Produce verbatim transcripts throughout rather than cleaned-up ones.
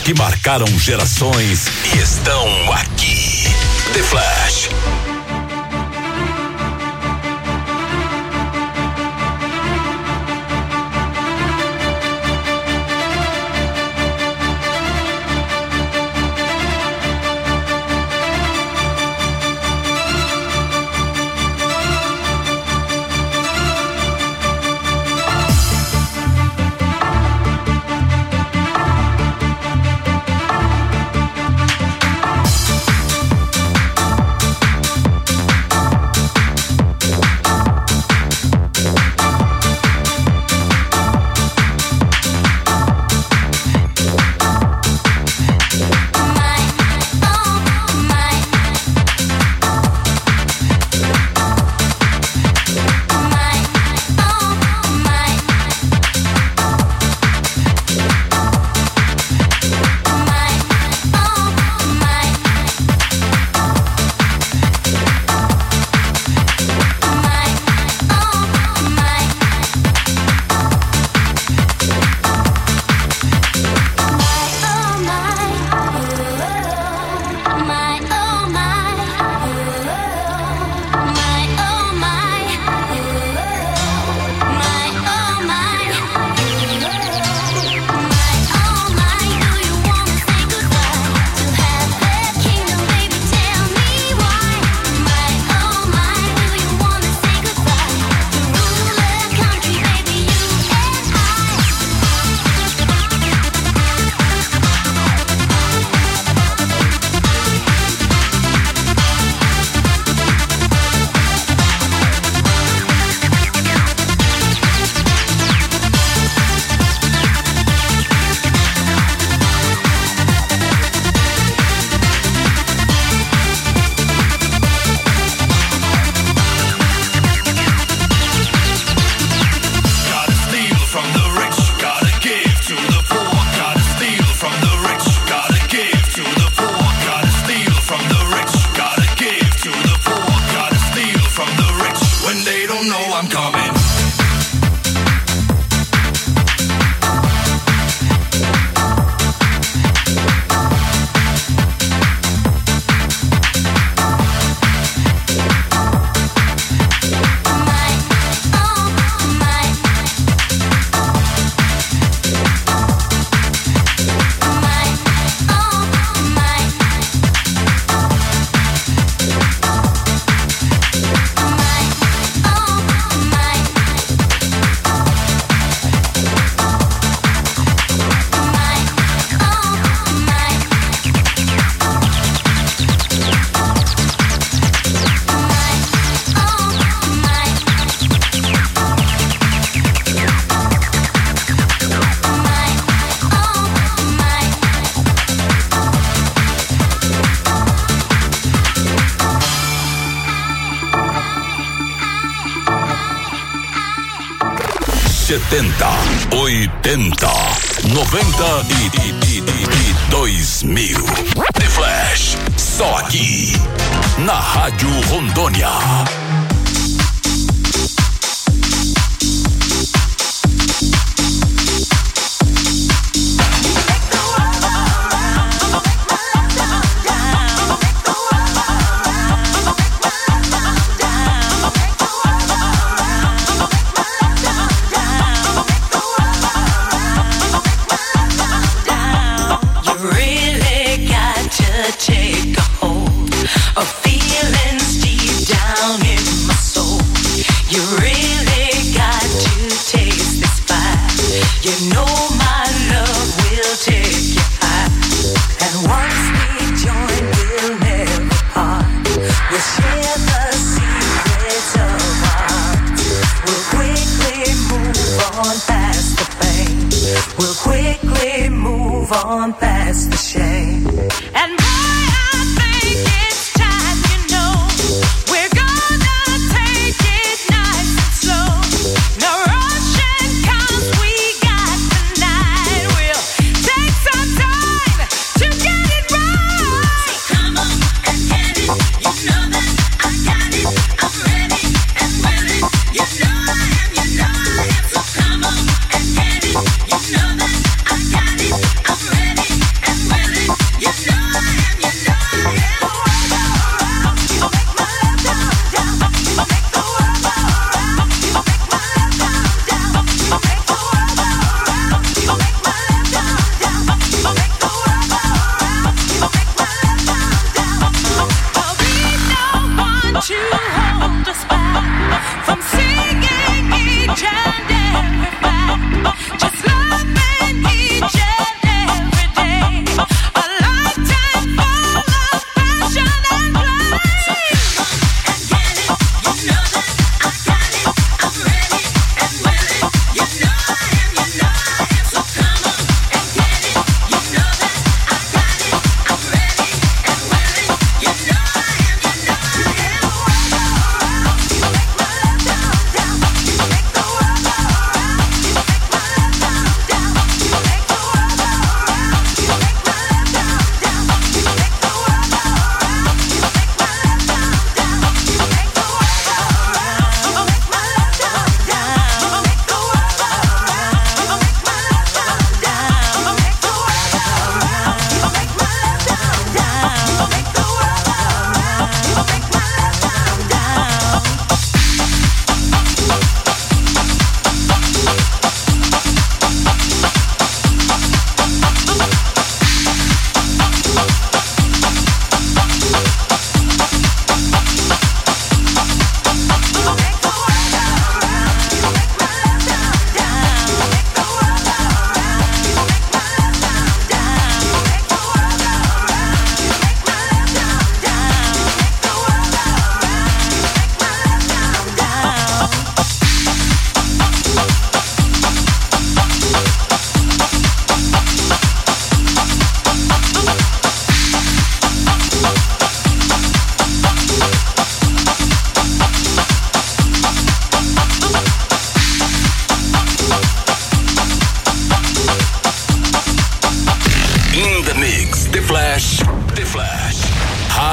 que marcaram gerações e estão aqui. The Flash. setenta, oitenta, noventa e, e, e, e dois mil. The Flash, só aqui, na Rádio Rondônia. Take a hold of feelings deep down in my soul. You really got to taste this fire. You know my love will take you high. And once we join, we'll never part. We'll share the secrets of our hearts. We'll quickly move on past the pain. We'll quickly move on past the shame. And I'm ready and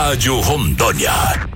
Rádio Rondônia.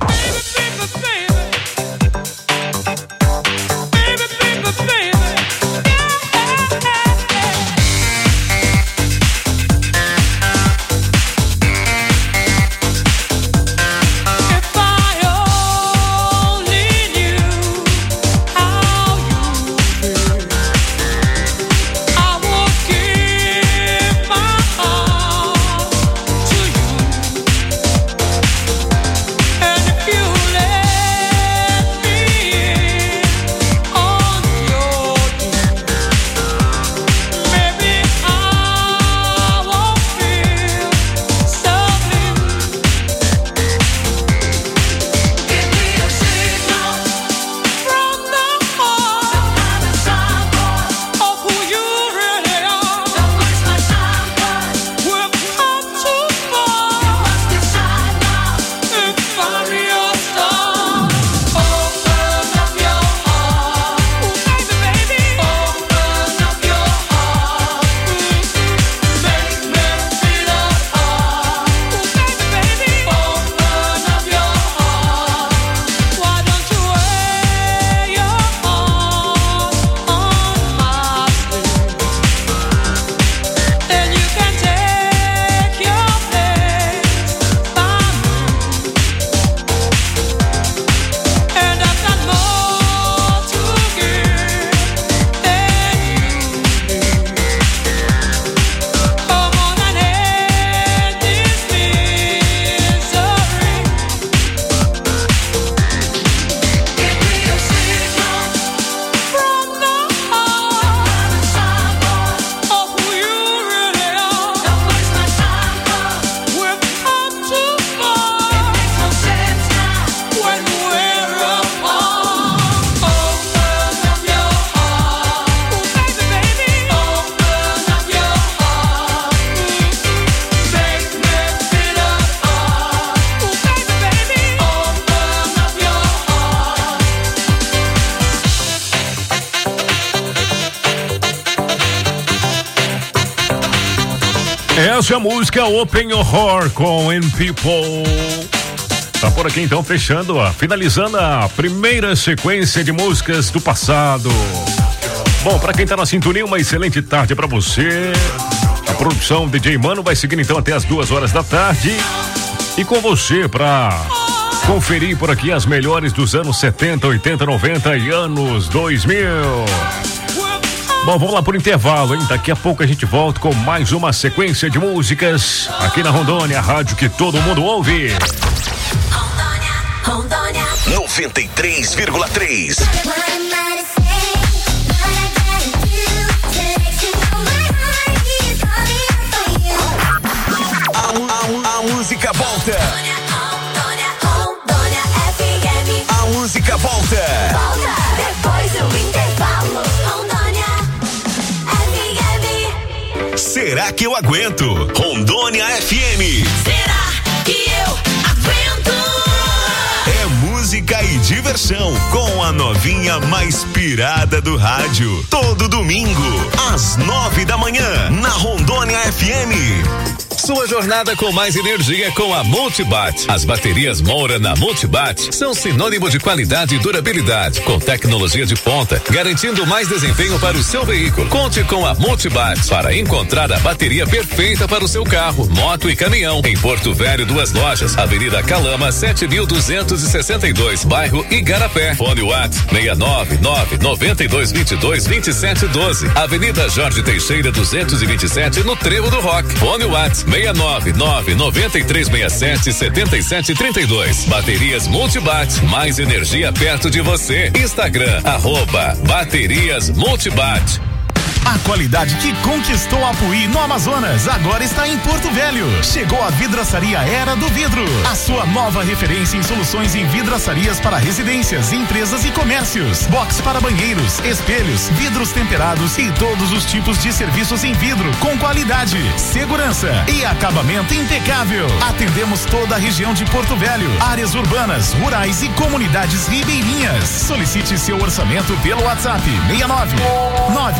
Essa é a música Open Your Heart com In People. Tá por aqui então, fechando, ó, finalizando a primeira sequência de músicas do passado. Bom, pra quem tá na sintonia, uma excelente tarde pra você. A produção D J Mano vai seguindo então até as duas horas da tarde. E com você pra conferir por aqui as melhores dos anos setenta, oitenta, noventa e anos dois mil. Bom, vamos lá por intervalo, hein? Daqui a pouco a gente volta com mais uma sequência de músicas aqui na Rondônia, a rádio que todo mundo ouve. Rondônia, Rondônia. noventa e três vírgula três. A, a, a música volta. Rondônia, Rondônia, F M. A música volta. Volta depois do intervalo. Será que eu aguento? Rondônia F M. Será que eu aguento? É música e diversão com a novinha mais pirada do rádio. Todo domingo, às nove da manhã, na Rondônia F M. Sua jornada com mais energia com a Multibat. As baterias Moura na Multibat são sinônimo de qualidade e durabilidade, com tecnologia de ponta, garantindo mais desempenho para o seu veículo. Conte com a Multibat para encontrar a bateria perfeita para o seu carro, moto e caminhão. Em Porto Velho, duas lojas, Avenida Calama, sete mil duzentos e sessenta e dois, bairro Igarapé. Fone WhatsApp seis nove nove, nove dois dois dois, dois sete um dois. Avenida Jorge Teixeira, duzentos e vinte e sete, no Trevo do Rock. Fone WhatsApp seis nove nove, nove três seis sete, sete sete três dois. Baterias Multibat, mais energia perto de você. Instagram, arroba Baterias Multibat. A qualidade que conquistou Apuí no Amazonas agora está em Porto Velho. Chegou a Vidraçaria Era do Vidro, a sua nova referência em soluções em vidraçarias para residências, empresas e comércios. Box para banheiros, espelhos, vidros temperados e todos os tipos de serviços em vidro com qualidade, segurança e acabamento impecável. Atendemos toda a região de Porto Velho, áreas urbanas, rurais e comunidades ribeirinhas. Solicite seu orçamento pelo WhatsApp seis nove nove nove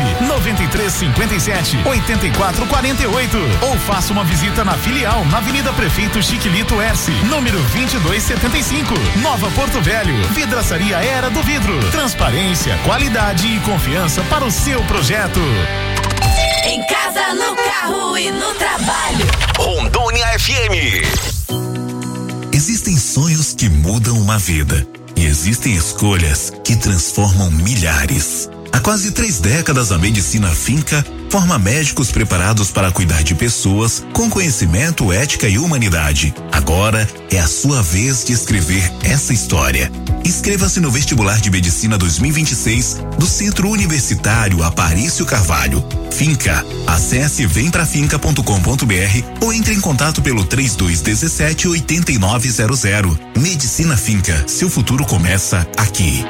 cinquenta e três cinquenta e sete, oitenta e quatro quarenta e oito ou faça uma visita na filial na Avenida Prefeito Chiquilito Erce, número vinte e dois setenta e cinco, Nova Porto Velho. Vidraçaria Era do Vidro. Transparência, qualidade e confiança para o seu projeto. Em casa, no carro e no trabalho. Rondônia F M. Existem sonhos que mudam uma vida e existem escolhas que transformam milhares. Há quase três décadas, a Medicina Finca forma médicos preparados para cuidar de pessoas com conhecimento, ética e humanidade. Agora é a sua vez de escrever essa história. Inscreva-se no vestibular de Medicina dois mil e vinte e seis do Centro Universitário Aparício Carvalho. Finca. Acesse vem pra finca ponto com ponto br ou entre em contato pelo três dois um sete, oito nove zero zero. Medicina Finca. Seu futuro começa aqui.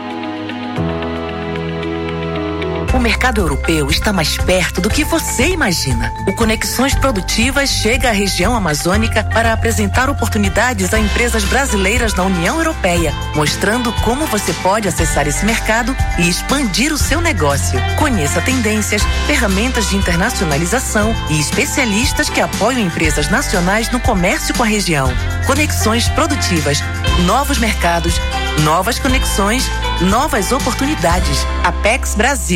O mercado europeu está mais perto do que você imagina. O Conexões Produtivas chega à região amazônica para apresentar oportunidades a empresas brasileiras na União Europeia, mostrando como você pode acessar esse mercado e expandir o seu negócio. Conheça tendências, ferramentas de internacionalização e especialistas que apoiam empresas nacionais no comércio com a região. Conexões Produtivas, novos mercados, novas conexões, novas oportunidades. Apex Brasil.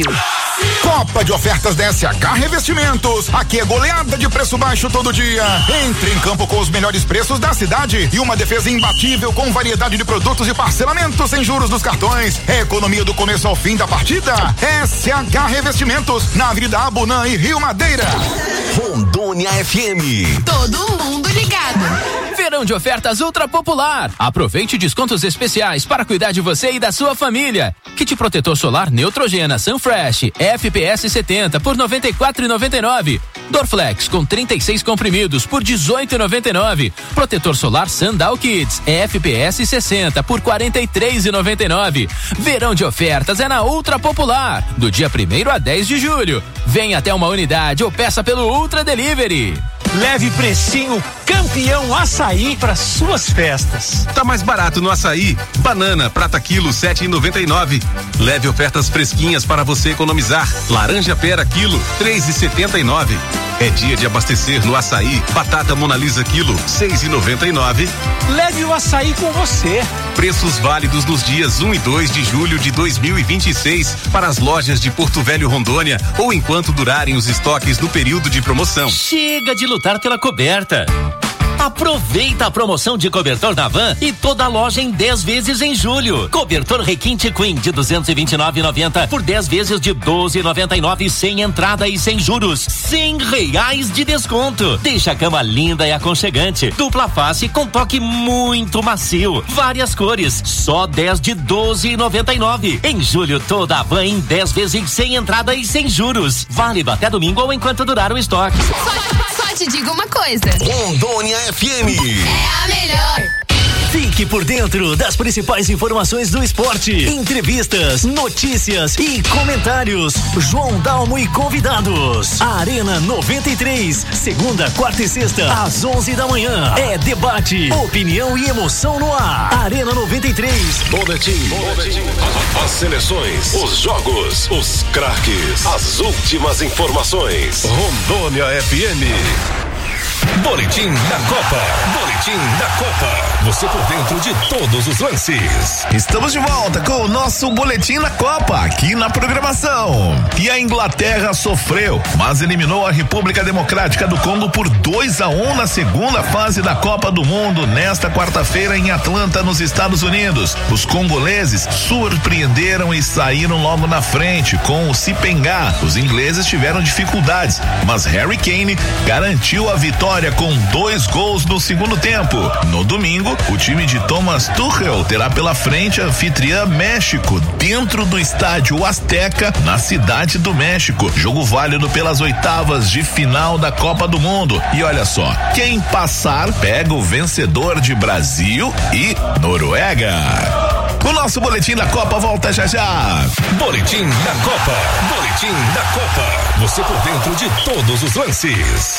Copa de ofertas da S H Revestimentos. Aqui é goleada de preço baixo todo dia. Entre em campo com os melhores preços da cidade e uma defesa imbatível com variedade de produtos e parcelamentos sem juros dos cartões. É economia do começo ao fim da partida. S H Revestimentos, na Avenida Abunã e Rio Madeira. Rondônia F M. Todo mundo ligado. Verão de ofertas Ultra Popular. Aproveite descontos especiais para cuidar de você e da sua família. Kit protetor solar Neutrogena Sunfresh F P S setenta por noventa e quatro reais e noventa e nove centavos. Dorflex com trinta e seis comprimidos por dezoito reais e noventa e nove centavos. Protetor solar Sandal Kids F P S sessenta por quarenta e três reais e noventa e nove centavos. Verão de ofertas é na Ultra Popular, do dia primeiro a dez de julho. Venha até uma unidade ou peça pelo Ultra Delivery. Leve precinho campeão açaí para suas festas. Tá mais barato no açaí. Banana, prata quilo, sete reais e noventa e nove centavos. Leve ofertas fresquinhas para você economizar. Laranja pera quilo, três reais e setenta e nove centavos. É dia de abastecer no açaí. Batata Mona Lisa quilo, seis reais e noventa e nove centavos. Leve o açaí com você. Preços válidos nos dias um e dois de julho de dois mil e vinte e seis para as lojas de Porto Velho, Rondônia, ou enquanto durarem os estoques no período de promoção. Chega de lutar pela coberta. Aproveita a promoção de cobertor da Van e toda a loja em dez vezes em julho. Cobertor Requinte Queen de duzentos e vinte e nove reais e noventa centavos por dez vezes de doze reais e noventa e nove centavos sem entrada e sem juros. cem reais de desconto. Deixa a cama linda e aconchegante. Dupla face com toque muito macio. Várias cores. Só dez de doze reais e noventa e nove centavos. Em julho, toda a Van em dez vezes sem entrada e sem juros. Válido até domingo ou enquanto durar o estoque. Só, só te digo uma coisa. Rondônia F M. É a melhor. Fique por dentro das principais informações do esporte, entrevistas, notícias e comentários. João Dalmo e convidados. Arena noventa e três, segunda, quarta e sexta, às onze da manhã. É debate, opinião e emoção no ar. Arena noventa e três. Boletim. Boletim. As seleções, os jogos, os craques, as últimas informações. Rondônia F M. Boletim da Copa. Boletim da Copa. Você por dentro de todos os lances. Estamos de volta com o nosso Boletim da Copa, aqui na programação. E a Inglaterra sofreu, mas eliminou a República Democrática do Congo por dois a um na segunda fase da Copa do Mundo, nesta quarta-feira em Atlanta, nos Estados Unidos. Os congoleses surpreenderam e saíram logo na frente com o Sipengá. Os ingleses tiveram dificuldades, mas Harry Kane garantiu a vitória com dois gols no segundo tempo. No domingo, o time de Thomas Tuchel terá pela frente a anfitriã México, dentro do estádio Azteca, na cidade do México. Jogo válido pelas oitavas de final da Copa do Mundo. E olha só, quem passar pega o vencedor de Brasil e Noruega. O nosso Boletim da Copa volta já já. Boletim da Copa. Boletim da Copa. Você por dentro de todos os lances.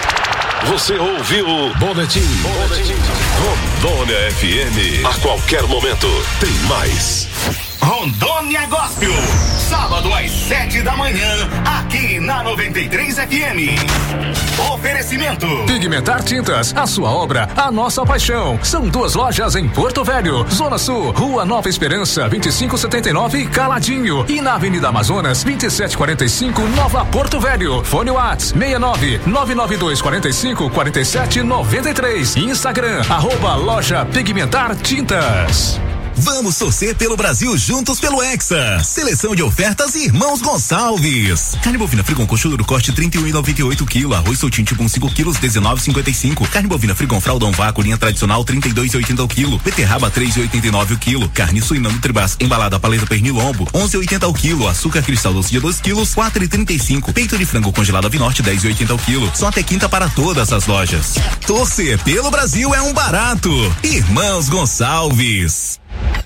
Você ouviu Boletim. Boletim. Rondônia F M. A qualquer momento tem mais. Rondônia Gospel, sábado às sete da manhã, aqui na noventa e três F M. Oferecimento. Pigmentar Tintas, a sua obra, a nossa paixão. São duas lojas em Porto Velho, Zona Sul, Rua Nova Esperança, vinte e cinco setenta e nove, Caladinho. E na Avenida Amazonas, vinte e sete quarenta e cinco, Nova Porto Velho. Fone Whats, seis nove nove nove dois quatro cinco quatro sete nove três. Instagram, arroba loja Pigmentar Tintas. Vamos torcer pelo Brasil juntos pelo Hexa. Seleção de ofertas Irmãos Gonçalves. Carne bovina Frigon coxudo do corte trinta e um reais e noventa e oito quilos. Arroz soltinho tipo cinco quilos, dezenove reais e cinquenta e cinco. Carne bovina Frigon fraldão vácuo linha tradicional trinta e dois reais e oitenta o quilo. Beterraba três reais e oitenta e nove o quilo. Carne suína Nutribras embalada paleta pernilombo onze reais e oitenta o quilo. Açúcar cristal doce de dois quilos quatro reais e trinta e cinco. Peito de frango congelado Avinorte dez reais e oitenta o quilo. Só até quinta para todas as lojas. Torcer pelo Brasil é um barato. Irmãos Gonçalves.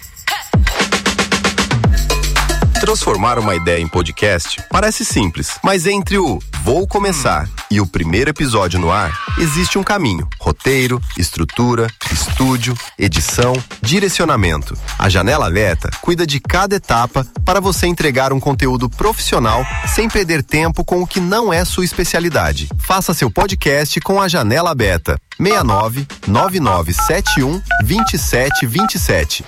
Transformar uma ideia em podcast parece simples, mas entre o Vou Começar e o primeiro episódio no ar, existe um caminho. Roteiro, estrutura, estúdio, edição, direcionamento. A Janela Beta cuida de cada etapa para você entregar um conteúdo profissional sem perder tempo com o que não é sua especialidade. Faça seu podcast com a Janela Beta. seis nove nove nove sete um dois sete dois sete.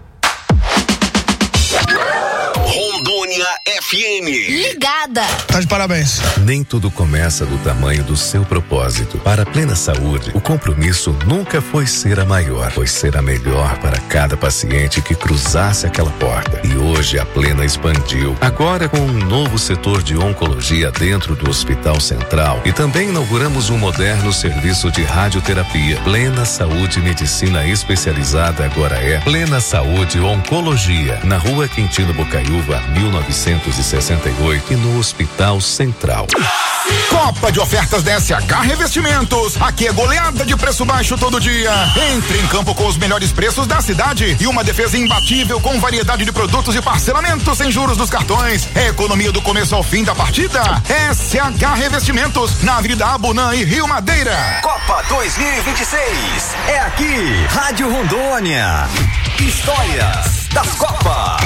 Rondônia F M. Ligada. Tá de parabéns. Nem tudo começa do tamanho do seu propósito. Para a Plena Saúde, o compromisso nunca foi ser a maior, foi ser a melhor para cada paciente que cruzasse aquela porta. E hoje a Plena expandiu, agora com um novo setor de oncologia dentro do Hospital Central. E também inauguramos um moderno serviço de radioterapia. Plena Saúde Medicina Especializada agora é Plena Saúde Oncologia, na Rua Quintino Bocaiúva, mil novecentos e sessenta e oito, e no Hospital Central. Copa de ofertas da S H Revestimentos. Aqui é goleada de preço baixo todo dia. Entre em campo com os melhores preços da cidade e uma defesa imbatível com variedade de produtos e parcelamento sem juros dos cartões. É economia do começo ao fim da partida. S H Revestimentos, na Avenida Abunã e Rio Madeira. Copa dois mil e vinte e seis. É aqui, Rádio Rondônia. Histórias das Copas.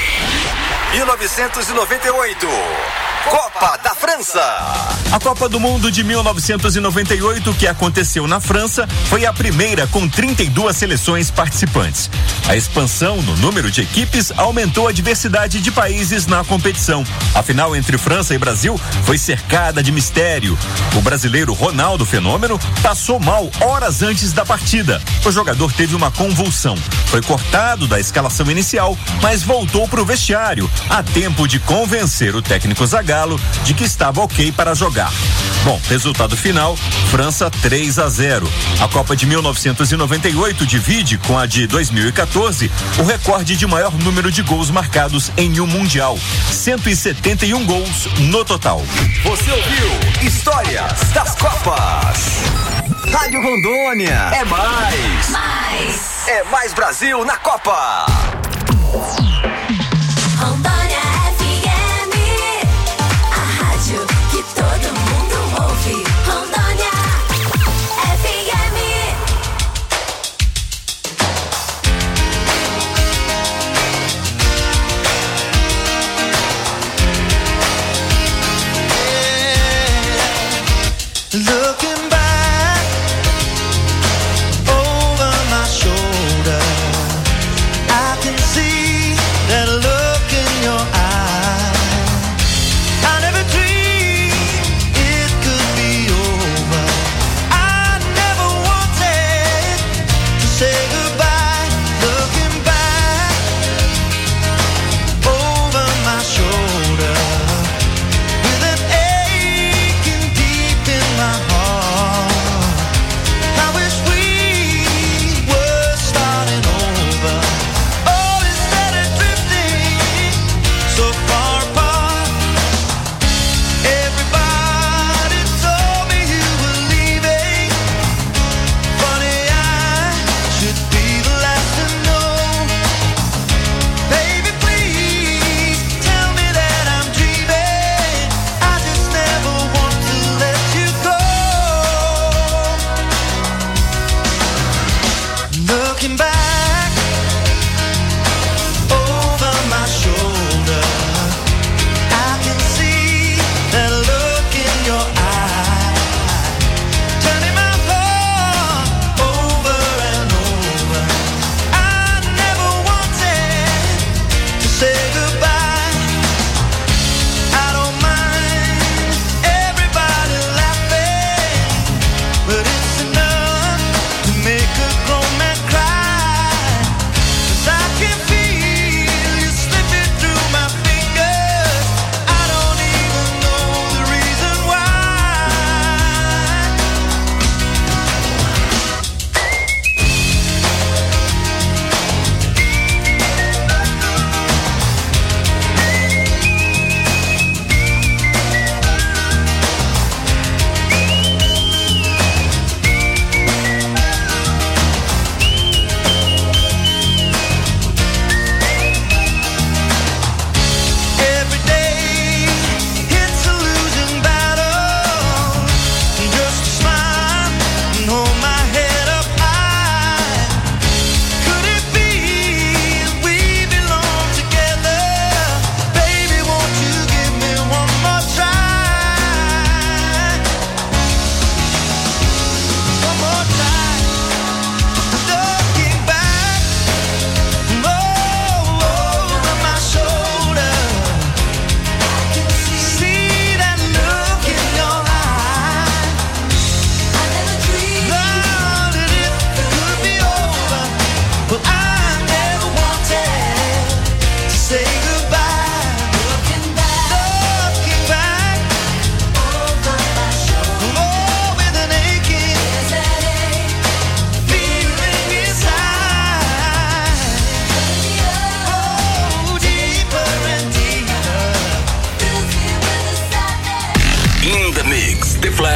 mil novecentos e noventa e oito. Copa da França. A Copa do Mundo de mil novecentos e noventa e oito, que aconteceu na França, foi a primeira com trinta e duas seleções participantes. A expansão no número de equipes aumentou a diversidade de países na competição. A final entre França e Brasil foi cercada de mistério. O brasileiro Ronaldo Fenômeno passou mal horas antes da partida. O jogador teve uma convulsão. Foi cortado da escalação inicial, mas voltou para o vestiário a tempo de convencer o técnico Zagallo de que estava ok para jogar. Bom, resultado final, França três a zero. A Copa de mil novecentos e noventa e oito divide com a de dois mil e quatorze o recorde de maior número de gols marcados em um mundial, cento e setenta e um gols no total. Você ouviu Histórias das Copas. Rádio Rondônia é mais. Mais. É mais Brasil na Copa. Rondônia F M. A rádio que todo mundo ouve. Rondônia F M. Looking back over my shoulder, I can see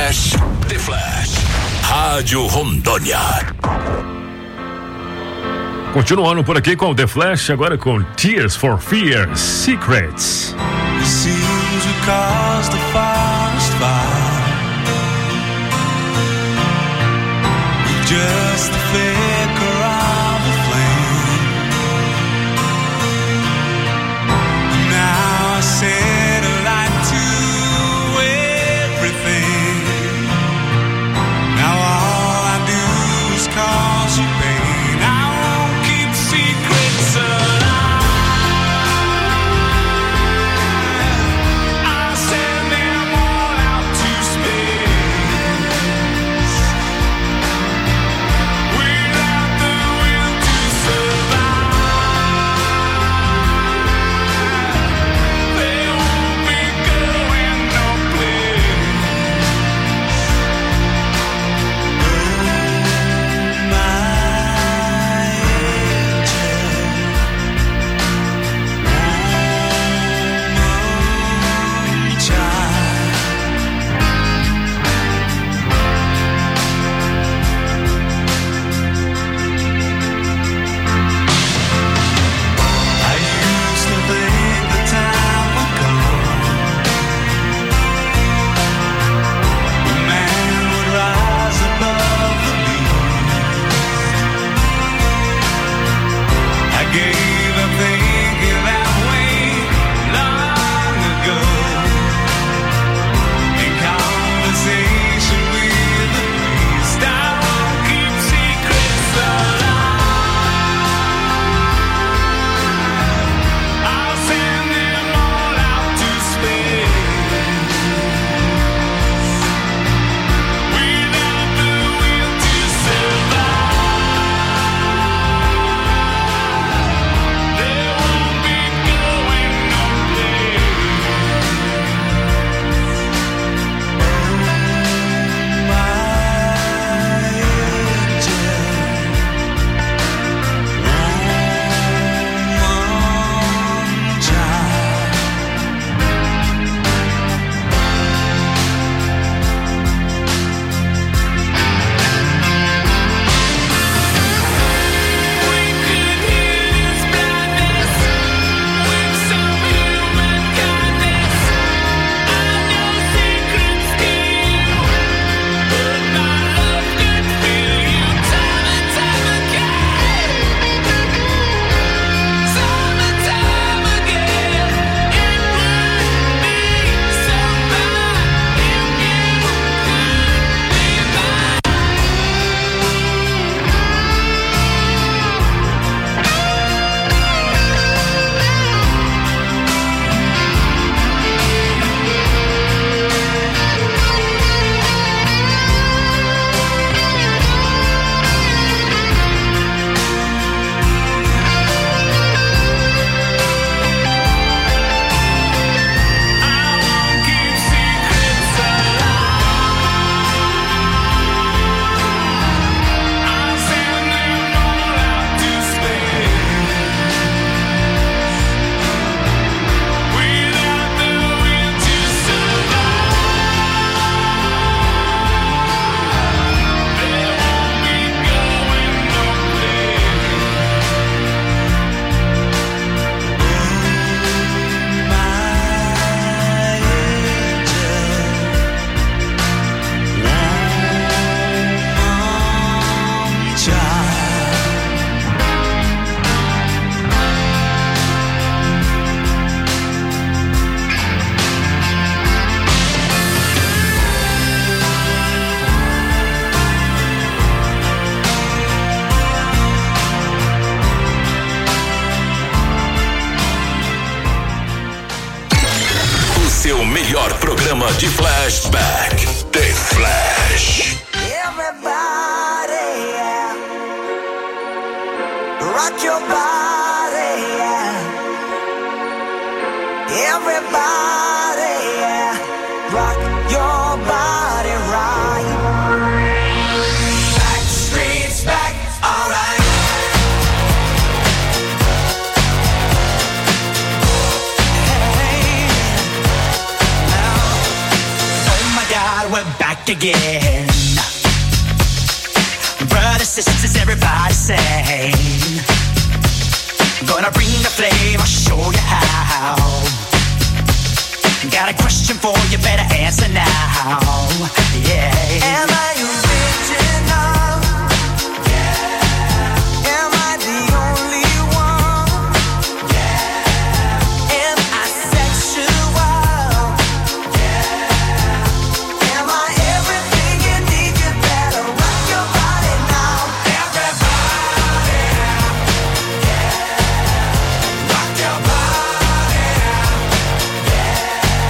Flash, The Flash. Rádio Rondônia. Continuando por aqui com o The Flash, agora com Tears for Fears, Secrets. It seems we caused the forest fire with just the flicker of a flame. Now I set a light to everything. Now all I do is cause you pain. I won't keep secrets alive. I'll send them all out to space without the will to survive. They won't be going no place. Oh, my angel, woman child. I used to think the time would come when man would rise above the beast. I gave up thinking that way long ago. In conversation with the priest, I won't keep secrets alive. I'll send them all out to space without the will to survive. They won't be going no Seu melhor programa de flashback, The Flash. Everybody, yeah. Rock your body, yeah. Everybody, yeah. Rock your body right. Back streets back, alright. Hey, now, oh my God, we're back back again. Brothers, sisters, everybody sing. Gonna bring the flame, I'll show you how. Got a question for you, better answer now. Yeah. Am I original? Yeah. Am I the only one? Yeah. Am I sexual? Yeah. Am I everything you need? You better rock your body now. Everybody, yeah. Rock your body, yeah.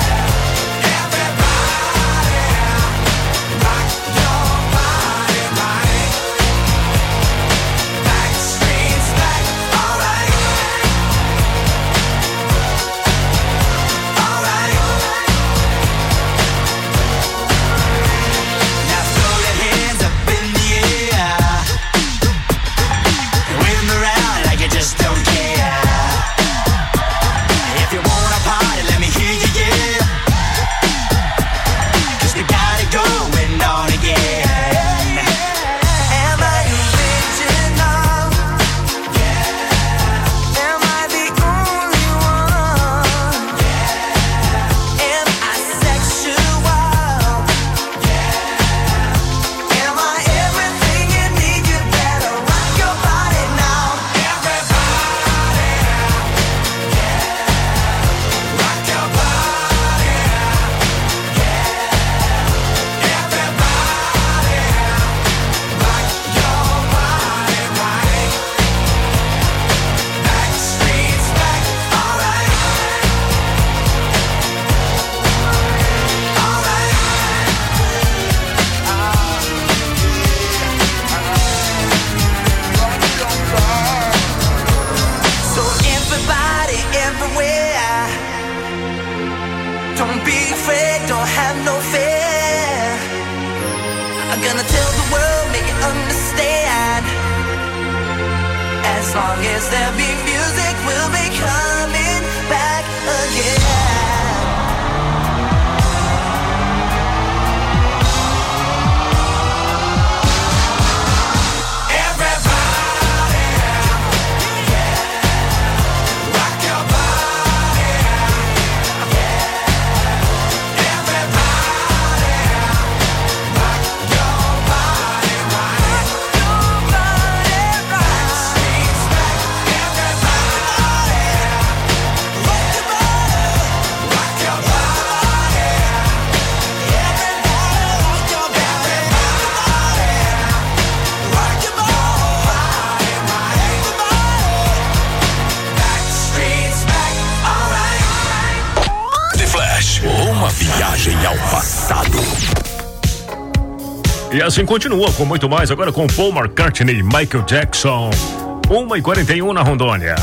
E assim continua com muito mais, agora com Paul McCartney e Michael Jackson. uma e quarenta e um na Rondônia.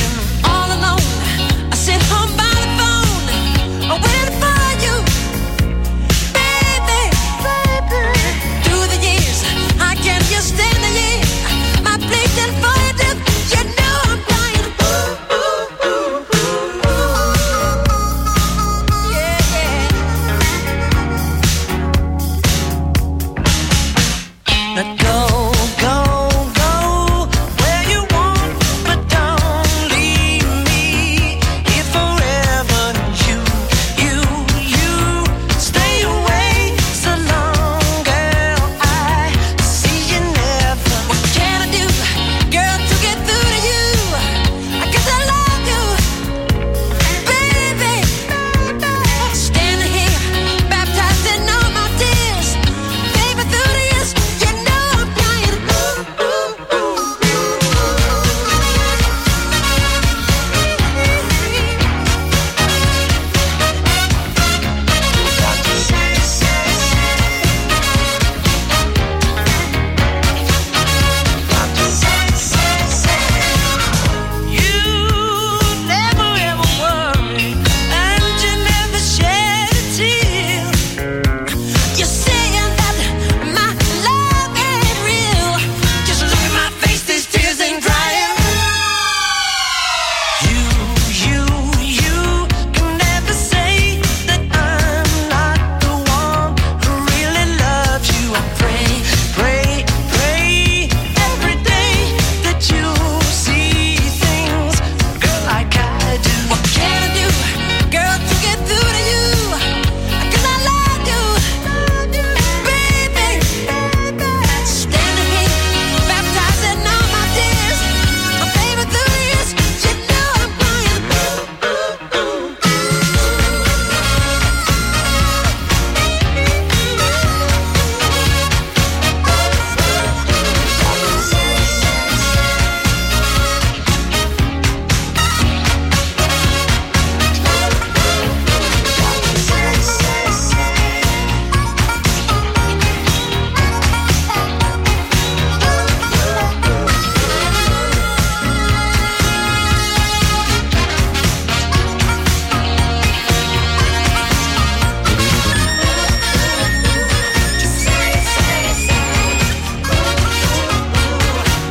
All alone, I sit home by the phone, waiting for you.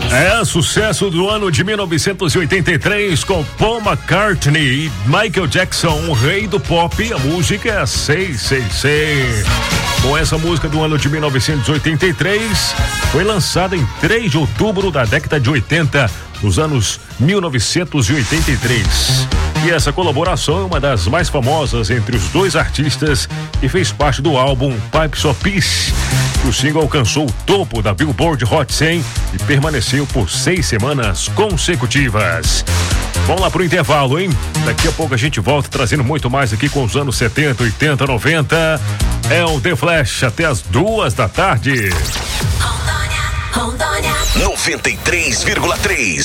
É sucesso do ano de mil novecentos e oitenta e três com Paul McCartney e Michael Jackson, o rei do pop. A música é a seis seis seis. Com essa música do ano de mil novecentos e oitenta e três, foi lançada em três de outubro da década de oitenta, nos anos mil novecentos e oitenta e três. E essa colaboração é uma das mais famosas entre os dois artistas e fez parte do álbum Pipes of Peace. O single alcançou o topo da Billboard Hot cem e permaneceu por seis semanas consecutivas. Vamos lá pro intervalo, hein? Daqui a pouco a gente volta trazendo muito mais aqui com os anos setenta, oitenta, noventa. É o The Flash até as duas da tarde. Rondônia noventa e três vírgula três.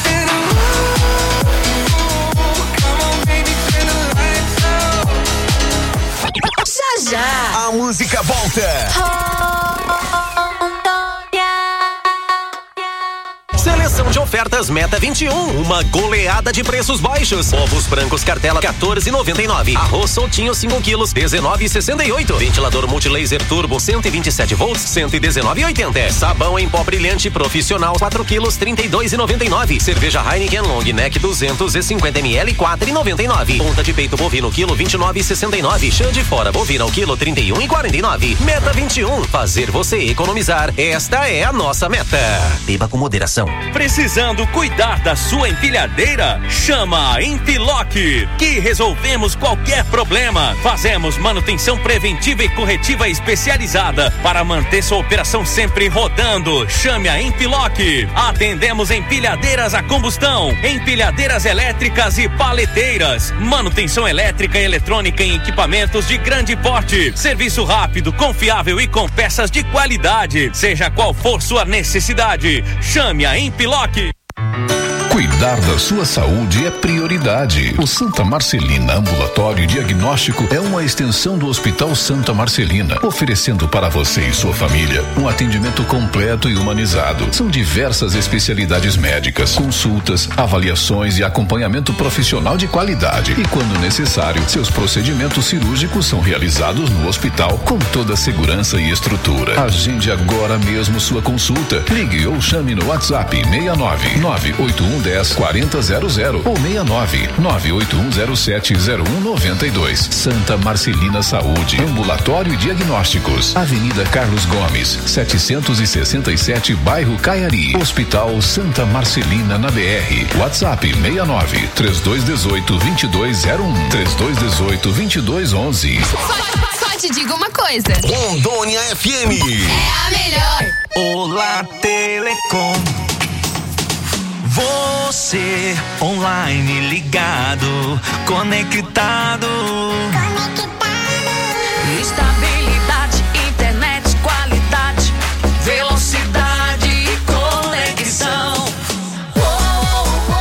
Já já a música volta. Seleção de ofertas Meta vinte e um, uma goleada de preços baixos. Ovos brancos cartela quatorze e noventa e nove. Arroz soltinho cinco quilos dezenove e sessenta e oito. Ventilador multilaser turbo cento e vinte e sete volts cento e dezenove e oitenta. Sabão em pó brilhante profissional quatro quilos trinta e dois e noventa e nove. Cerveja Heineken Long Neck duzentos e cinquenta mililitros quatro e noventa e nove. Ponta de peito bovino quilo vinte e nove e sessenta e nove. Chã de fora bovina o quilo trinta e um e quarenta e nove. Meta vinte e um, fazer você economizar. Esta é a nossa meta. Beba com moderação. Precisando cuidar da sua empilhadeira? Chama a Empiloc, que resolvemos qualquer problema. Fazemos manutenção preventiva e corretiva especializada para manter sua operação sempre rodando. Chame a Empiloc. Atendemos empilhadeiras a combustão, empilhadeiras elétricas e paleteiras, manutenção elétrica e eletrônica em equipamentos de grande porte. Serviço rápido, confiável e com peças de qualidade. Seja qual for sua necessidade, chame a Empiloc. Cuidar da sua saúde é prioridade. O Santa Marcelina Ambulatório Diagnóstico é uma extensão do Hospital Santa Marcelina, oferecendo para você e sua família um atendimento completo e humanizado. São diversas especialidades médicas, consultas, avaliações e acompanhamento profissional de qualidade. E quando necessário, seus procedimentos cirúrgicos são realizados no hospital com toda a segurança e estrutura. Agende agora mesmo sua consulta. Ligue ou chame no WhatsApp seis nove nove oito um dez quarenta zero zero ou seis nove nove oito um zero sete zero um nove dois. Santa Marcelina Saúde, Ambulatório e Diagnósticos, Avenida Carlos Gomes, setecentos e sessenta e sete, Bairro Caiari. Hospital Santa Marcelina na B R. WhatsApp seis nove três dois um oito vinte e dois zero um três dois um oito vinte e dois onze. Só, só te digo uma coisa. Rondônia F M é a melhor. Olá, Telecom. Você online ligado, conectado. Conectado. Estabilidade, internet, qualidade, velocidade e conexão. Oh, oh,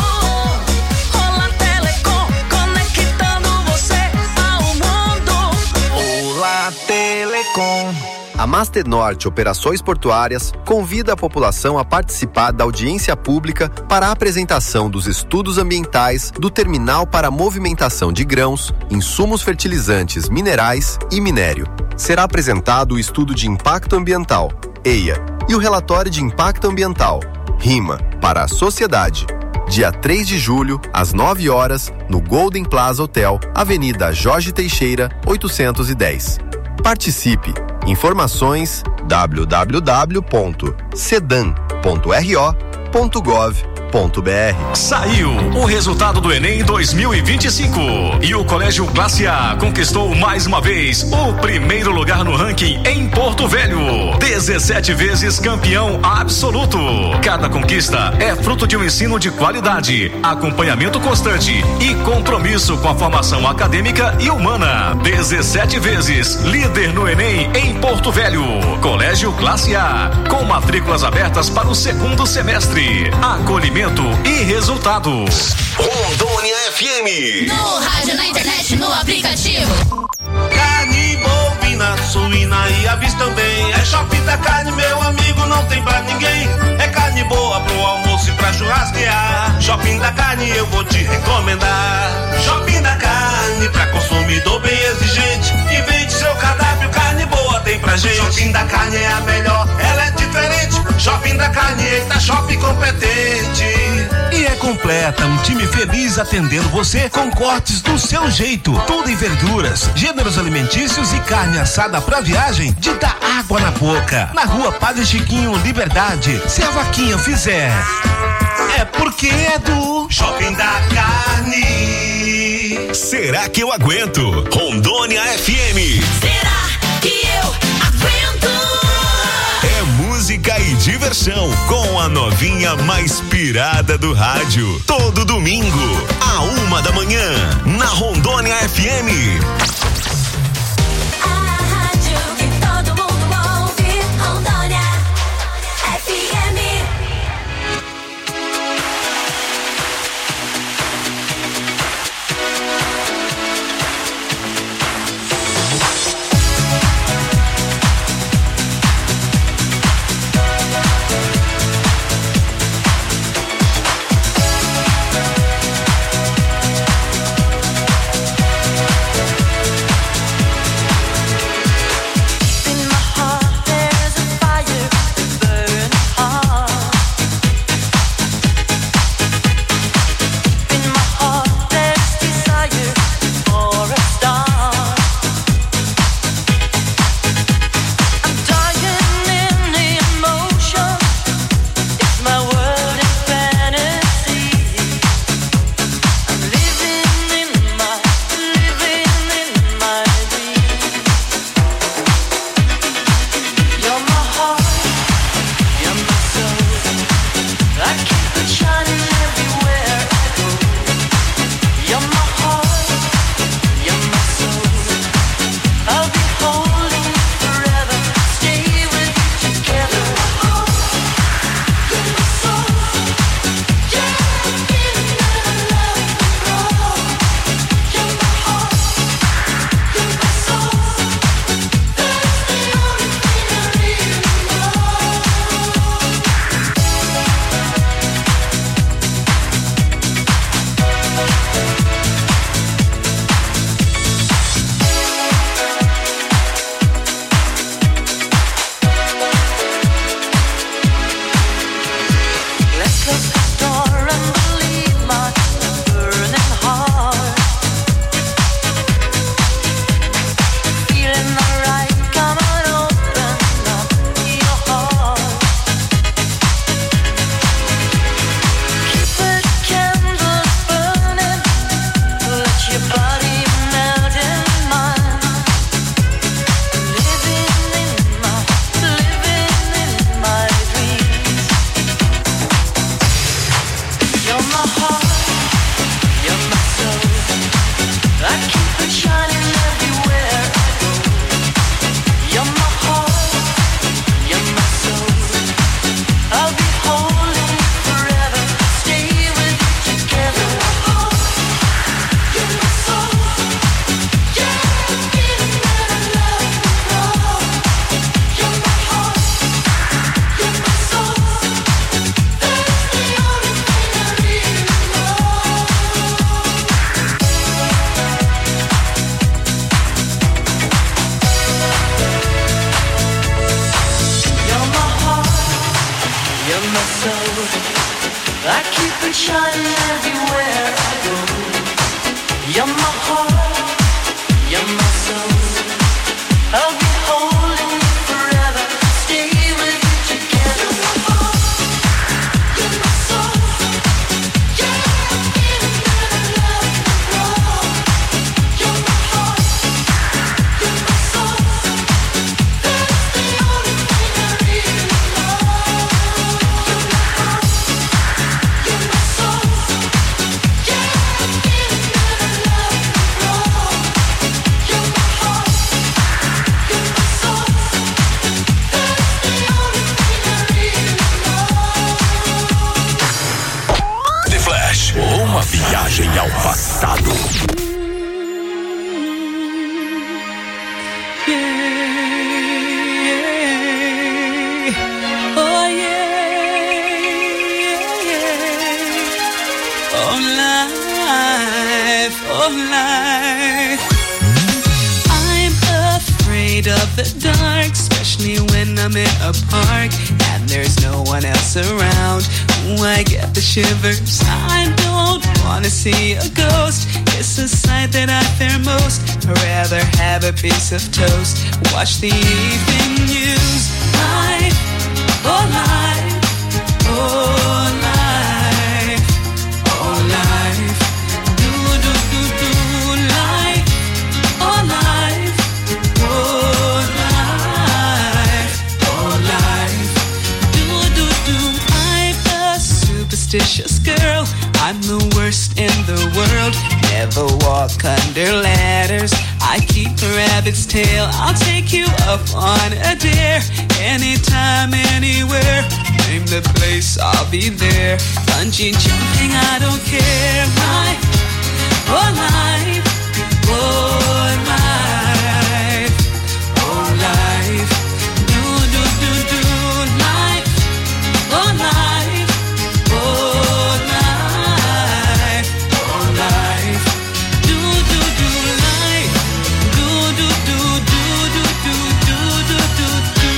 oh. Olá, Telecom, conectando você ao mundo. Olá, Telecom. A Master Norte Operações Portuárias convida a população a participar da audiência pública para a apresentação dos estudos ambientais do terminal para movimentação de grãos, insumos fertilizantes, minerais e minério. Será apresentado o estudo de impacto ambiental, E I A, e o relatório de impacto ambiental, RIMA, para a sociedade. Dia três de julho, às nove horas, no Golden Plaza Hotel, Avenida Jorge Teixeira, oitocentos e dez. Participe! Informações w w w ponto sedan ponto r o ponto gov ponto b r. Saiu o resultado do Enem dois mil e vinte e cinco e o Colégio Classe A conquistou mais uma vez o primeiro lugar no ranking em Porto Velho. dezessete vezes campeão absoluto. Cada conquista é fruto de um ensino de qualidade, acompanhamento constante e compromisso com a formação acadêmica e humana. dezessete vezes líder no Enem em Porto Velho. Colégio Classe A, com matrículas abertas para o segundo semestre. Acolhimento e resultados. Rondônia F M. No rádio, na internet, no aplicativo. Carne bovina, suína e aves também. É Shopping da Carne, meu amigo, não tem pra ninguém. É carne boa pro almoço e pra churrasquear. Shopping da Carne eu vou te recomendar. Shopping da Carne, pra consumidor bem exigente. Invente seu cardápio, carne boa tem pra gente. Shopping da Carne é a melhor, ela é diferente. Shopping da Carne, eita, shopping completa, um time feliz atendendo você com cortes do seu jeito. Tudo em verduras, gêneros alimentícios e carne assada pra viagem de dar água na boca. Na rua Padre Chiquinho, Liberdade. Se a vaquinha fizer, é porque é do Shopping da Carne. Será que eu aguento? Rondônia F M. Será que eu aguento? É música e diversão com a novinha mais pirada do rádio. Todo domingo, a uma da manhã, na Rondônia F M. especially when I'm in a park and there's no one else around. Ooh, I get the shivers. I don't wanna see a ghost. It's a sight that I fear most. I'd rather have a piece of toast. Watch the evening news. Life, oh life, oh life, oh life. Do do do do life, oh life, oh life, oh life. Do do do. I'm a superstitious girl. I'm the worst in the world. Never walk under ladders. I keep a rabbit's tail. I'll take you up on a dare. Anytime, anywhere. Name the place, I'll be there. Bungee jumping, I don't care. Life, oh life, oh life, oh life. Do do do do life, oh life, oh life, oh life. Do do do life, do do do do do do do do do do.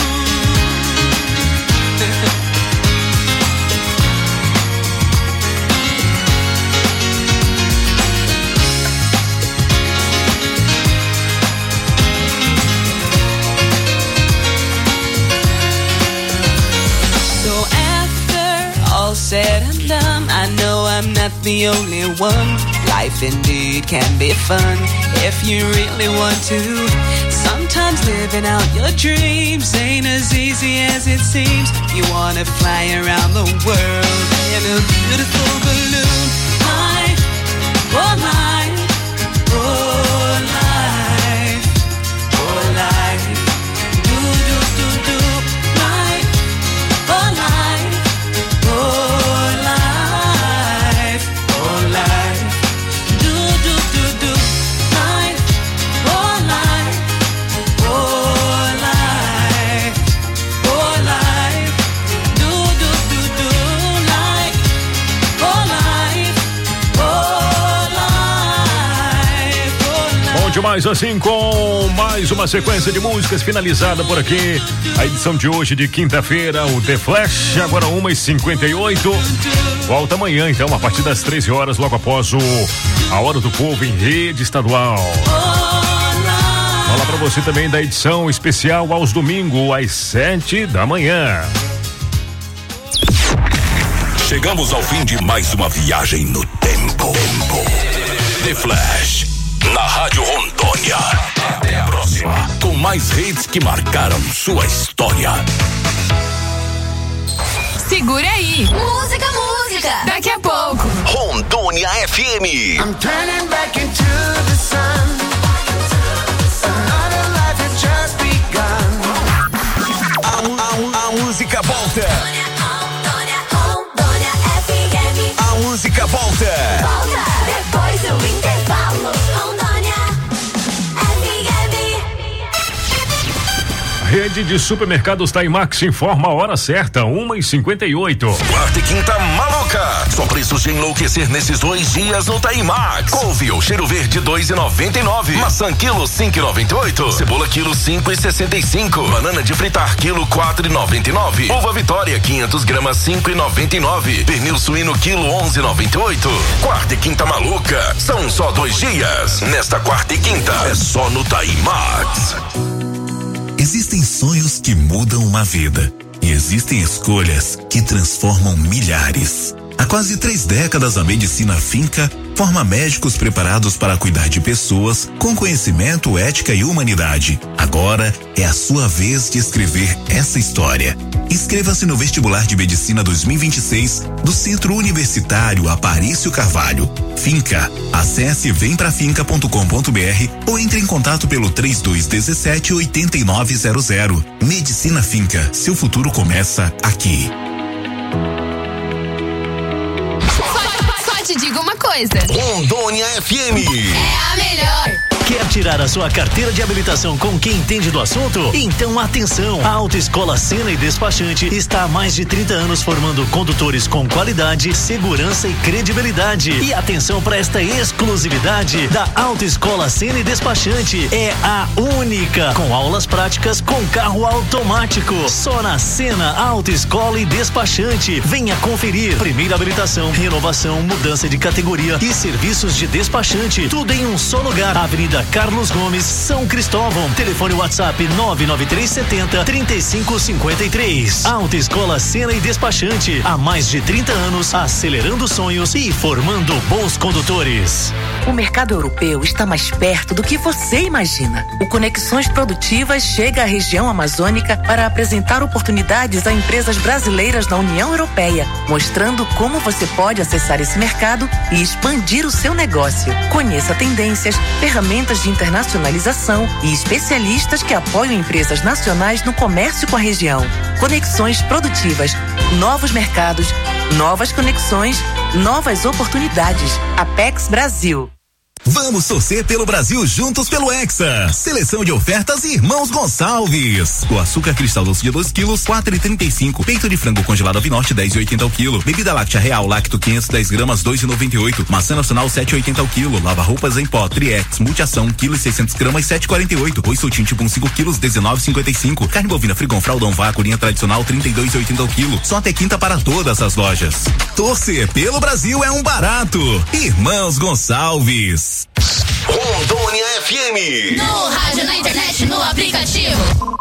So after all said and done, I know I'm not the only one. Life indeed can be fun if you really want to. Sometimes living out your dreams ain't as easy as it seems. You wanna fly around the world in a beautiful balloon. Life, oh life, oh life, oh life. Do do do do life, oh life, oh life, oh life. Do do do do life, oh life, oh life, oh life. Do do do do life, oh life, oh life, oh life. Bom demais assim, com mais uma sequência de músicas finalizada por aqui. A edição de hoje de quinta-feira, o The Flash, agora uma e cinquenta e oito. Volta amanhã, então, a partir das treze horas, logo após o A Hora do Povo em rede estadual. Fala pra você também da edição especial aos domingos, às sete da manhã. Chegamos ao fim de mais uma viagem no tempo. The Flash, na Rádio Rondônia. Até a próxima, com mais hits que marcaram sua história. Segura aí. Música, música. Daqui a pouco. Rondônia F M. I'm turning back into the sun. Another life had just begun. A, a, a música volta. Rondônia, Rondônia F M. A música volta. Volta depois do intervalo. Rondônia F M. Rede de supermercados Taimax informa a hora certa, uma e cinquenta e oito. Quarta e quinta maluca. Só preços de enlouquecer nesses dois dias no Taimax. Couve ou cheiro verde dois e noventa e nove. Maçã quilo cinco e noventa e oito. Cebola quilo cinco e sessenta e cinco. Banana de fritar quilo quatro e noventa e nove. Uva Vitória quinhentos gramas cinco e noventa e nove. Pernil suíno quilo onze e noventa e oito. Quarta e quinta maluca. São só dois dias. Nesta quarta e quinta é só no Taimax. Existem sonhos que mudam uma vida e existem escolhas que transformam milhares. Há quase três décadas, a medicina Finca forma médicos preparados para cuidar de pessoas com conhecimento, ética e humanidade. Agora é a sua vez de escrever essa história. Inscreva-se no vestibular de medicina dois mil e vinte e seis do Centro Universitário Aparício Carvalho. Finca. Acesse vem pra finca ponto com ponto br ou entre em contato pelo três dois um sete oito nove zero zero. Medicina Finca. Seu futuro começa aqui. Só te digo uma coisa. Rondônia F M. É a melhor. Quer tirar a sua carteira de habilitação com quem entende do assunto? Então atenção! A Autoescola Sena e Despachante está há mais de trinta anos formando condutores com qualidade, segurança e credibilidade. E atenção para esta exclusividade da Autoescola Sena e Despachante. É a única com aulas práticas com carro automático. Só na Sena Autoescola e Despachante. Venha conferir. Primeira habilitação, renovação, mudança de categoria e serviços de despachante. Tudo em um só lugar. Avenida Carlos Gomes, São Cristóvão. Telefone WhatsApp nove nove três sete zero, três cinco cinco três. Autoescola Sena e Despachante. Há mais de trinta anos, acelerando sonhos e formando bons condutores. O mercado europeu está mais perto do que você imagina. O Conexões Produtivas chega à região amazônica para apresentar oportunidades a empresas brasileiras na União Europeia, mostrando como você pode acessar esse mercado e expandir o seu negócio. Conheça tendências, ferramentas de internacionalização e especialistas que apoiam empresas nacionais no comércio com a região. Conexões Produtivas, novos mercados, novas conexões, novas oportunidades. Apex Brasil. Vamos torcer pelo Brasil juntos pelo Hexa. Seleção de ofertas Irmãos Gonçalves. O açúcar cristal doce de dois quilos, quatro e trinta e cinco. Peito de frango congelado Avinorte, dez e oitenta ao quilo. Bebida láctea Real Lacto quinhentos e dez gramas, dois e noventa e oito. Maçã nacional, sete e oitenta ao quilo. Lava roupas em pó Triex Multiação, um quilo e seiscentos gramas, sete e quarenta e oito. Oi soltinho tipo um, cinco quilos, dezenove e cinquenta e cinco. Carne bovina Frigon Fraldão Vácuo, linha tradicional, trinta e dois e oitenta ao quilo. Só até quinta para todas as lojas. Torcer pelo Brasil é um barato. Irmãos Gonçalves. Rondônia F M. No rádio, na internet, no aplicativo.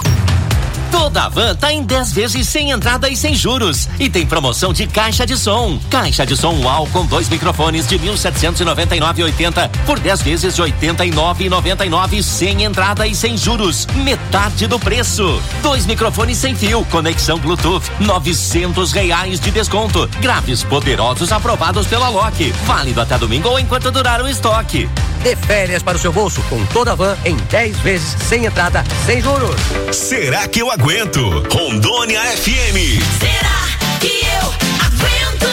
Toda van tá em dez vezes sem entrada e sem juros. E tem promoção de caixa de som. Caixa de som UAU com dois microfones de mil setecentos e noventa e nove e oitenta por dez vezes de oitenta e nove e noventa e nove sem entrada e sem juros. Metade do preço. Dois microfones sem fio, conexão Bluetooth, novecentos reais de desconto. Graves poderosos aprovados pela Loki. Válido até domingo ou enquanto durar o estoque. Dê férias para o seu bolso com toda a van em dez vezes sem entrada, sem juros. Será que eu aguento? Rondônia F M. Será que eu aguento?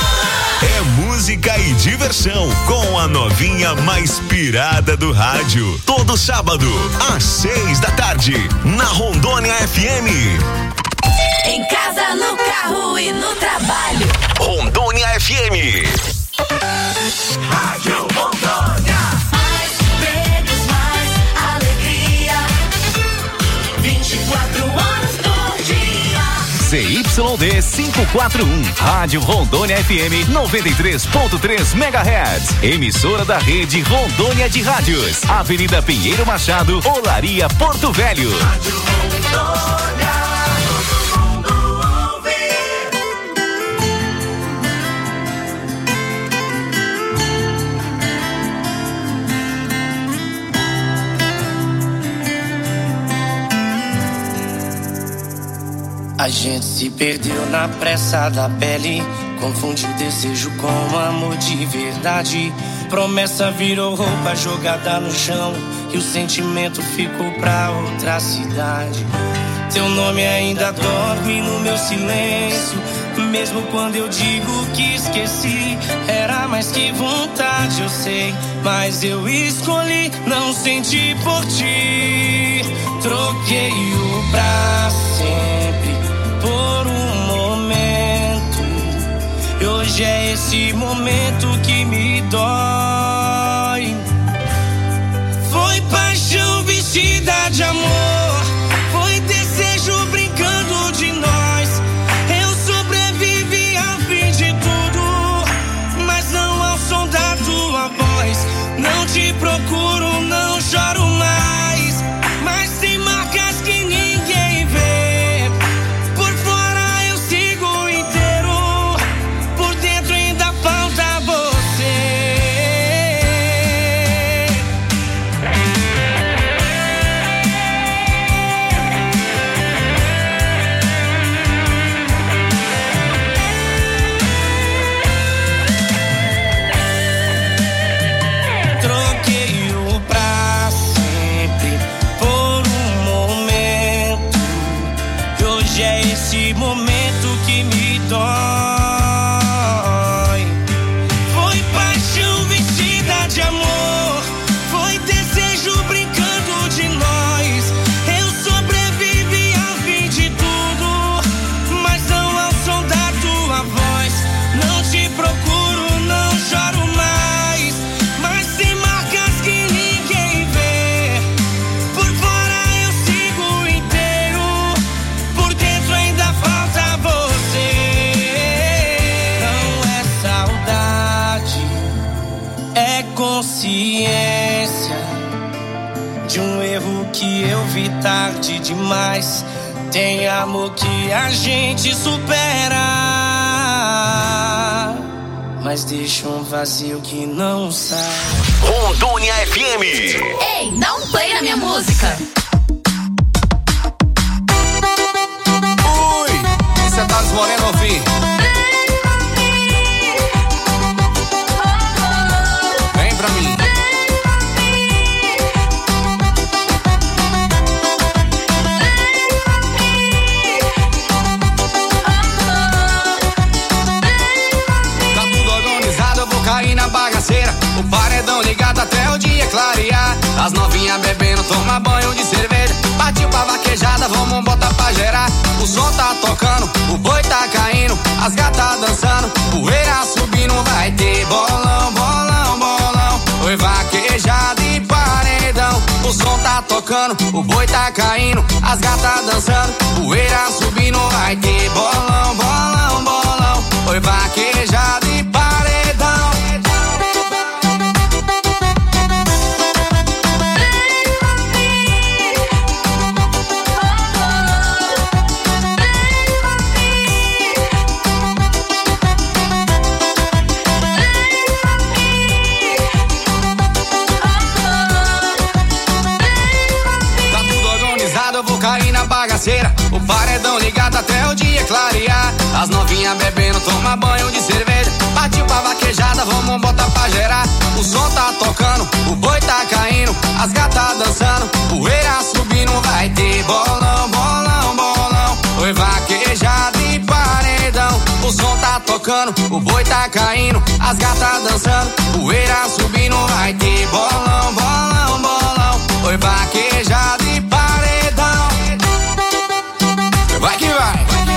É música e diversão com a novinha mais pirada do rádio. Todo sábado, às seis da tarde, na Rondônia F M. Em casa, no carro e no trabalho. Rondônia F M. Rádio Rondônia. Mais prêmios, mais alegria. vinte e quatro horas por dia. Z Y D quinhentos e quarenta e um, Rádio Rondônia F M noventa e três ponto três megahertz. Emissora da rede Rondônia de Rádios. Avenida Pinheiro Machado, Olaria, Porto Velho. Rádio Rondônia. A gente se perdeu na pressa da pele, confundiu desejo com amor de verdade. Promessa virou roupa jogada no chão e o sentimento ficou pra outra cidade. Teu nome ainda dorme no meu silêncio, mesmo quando eu digo que esqueci. Era mais que vontade, eu sei, mas eu escolhi não sentir por ti. Troquei o pra sempre por um momento, e hoje é esse momento que me dói. Foi paixão vestida de amor, foi desejo brincando de nós. Eu sobrevivi ao fim de tudo, mas não ao som da tua voz. Não te procuro, não choro mais, mas tem marcas que ninguém vê. Por fora eu sigo inteiro, por dentro ainda falta você. Troquei o pra sempre por um momento, e hoje é esse momento que me dói. Foi paixão vestida de amor, foi desejo de um erro que eu vi tarde demais. Tem amor que a gente supera, mas deixa um vazio que não sai. Rondônia F M. Ei, dá um play na minha música. Ui, isso é Thales Moreno ouvir. Vem pra mim. Tá tudo organizado, eu vou cair na bagaceira. O paredão ligado até o dia clarear. As novinhas bebendo, toma banho de cerveja. Partiu pra vaquejada, vamos botar pra gerar. O som tá tocando, o boi tá caindo, as gatas dançando, poeira subindo, vai ter bolão, bolão, bolão. Oi, vaquejada e paredão. O som tá tocando, o boi tá caindo, as gatas dançando, poeira subindo, vai ter bolão, bolão, bolão. Oi, vaquejada e paredão. O paredão ligado até o dia clarear. As novinhas bebendo, toma banho de cerveja. Partiu pra vaquejada, vamos botar pra gerar. O som tá tocando, o boi tá caindo, as gatas dançando, poeira subindo, vai ter bolão, bolão, bolão. Oi, vaquejada e paredão. O som tá tocando, o boi tá caindo, as gatas dançando, poeira subindo, vai ter bolão, bolão, bolão. Oi, vaquejada e paredão. Vai que vai, vai que vai.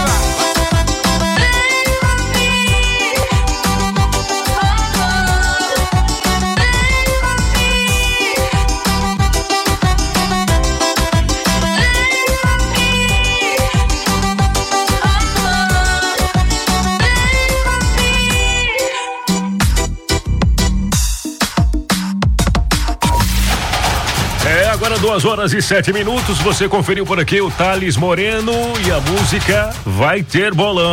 É, agora duas horas e sete minutos, você conferiu por aqui o Thales Moreno e a música Vai Ter Bolão.